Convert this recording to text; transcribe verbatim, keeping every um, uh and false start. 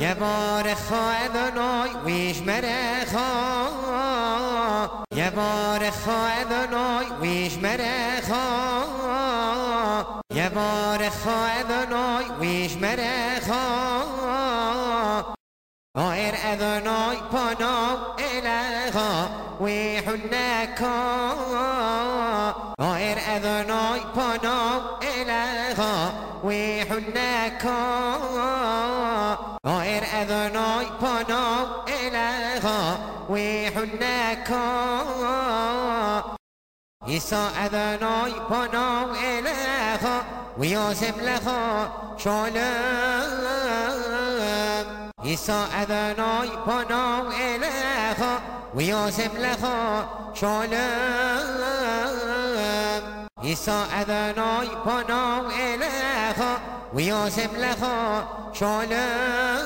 یه بار خواهد نای ویش مره خواه یه بار خواهد نای ویش مره خواه یه بار خواهد نای ویش مره خواه غير أذناي بناو إليها ويحنكا غير أذناي بناو إليها ويحنكا غير أذناي بناو إليها ويحنكا عيسى أذناي بناو إليها ويوسم لها شالم عيسى أذناي بناو إليها ويوسم لها شالم عيسى أذناي بناو إليها ويوسم لها شالم